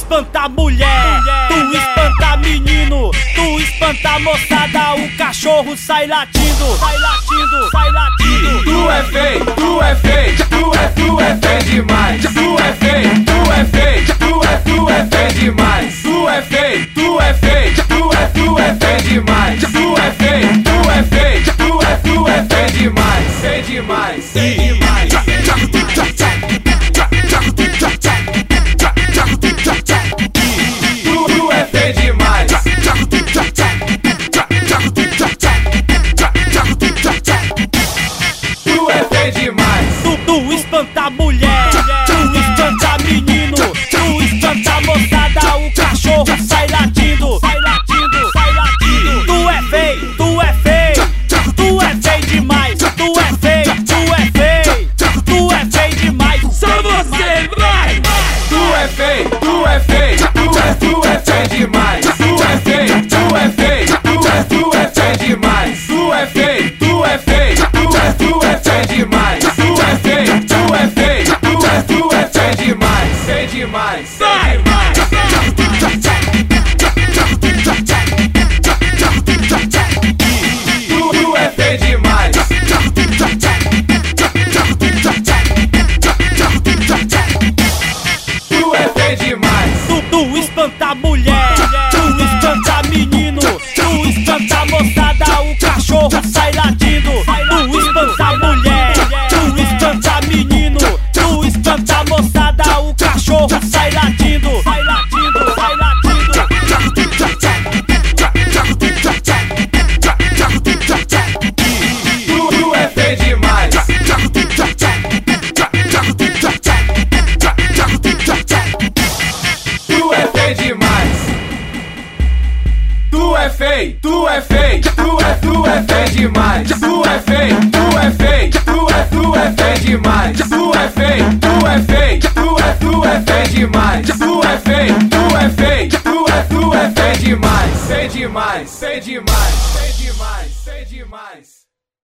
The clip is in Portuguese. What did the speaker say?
espanta mulher, tu espanta menino, tu espanta moçada, o cachorro sai latindo, sai latindo, sai latindo. Tu é feio, tu é feio, tu é feio demais. Tu é feio, tu é feio, tu é feio demais. Tu é feio, tu é feio, tu é feio demais. Tu é feio, tu é feio, tu é feio demais. Feio demais, feio demais. Tu é feio demais. Tu é feio demais. Tu espanta mulher, tu espanta menino, tu espanta moçada, o cachorro sai latindo, sai latindo, sai latindo. Tu é feio, tu é feio, tu é feio demais. Tu é feio, tu é feio, tu é feio demais. Só você, vai! Tu é feio, tu é feio, tu é feio demais. Tu é feio, tu é feio, tu é feio demais. Tu é feio, tu é feio, tu é feio demais. Tu é feio, tu é feio, tu é feio demais. Feio demais, feio demais. Tu é feio demais. Tu é feio demais. Tu espanta mulher, tu espanta menino, tu espanta moçada, o cachorro sai latindo. Tu espanta mulher, tu espanta menino, tu espanta moçada, o cachorro sai latindo, sai latindo, sai latindo. Tu é feio demais. Tu é feio demais. Tu é feio, tu é feio, tu é feio demais. Tu é feio, tu é feio, tu é feio demais. Tu é feio, tu é feio, tu é feio demais. Tu é feio, tu é feio, tu é feio demais. Feio demais, feio demais, feio demais, feio demais.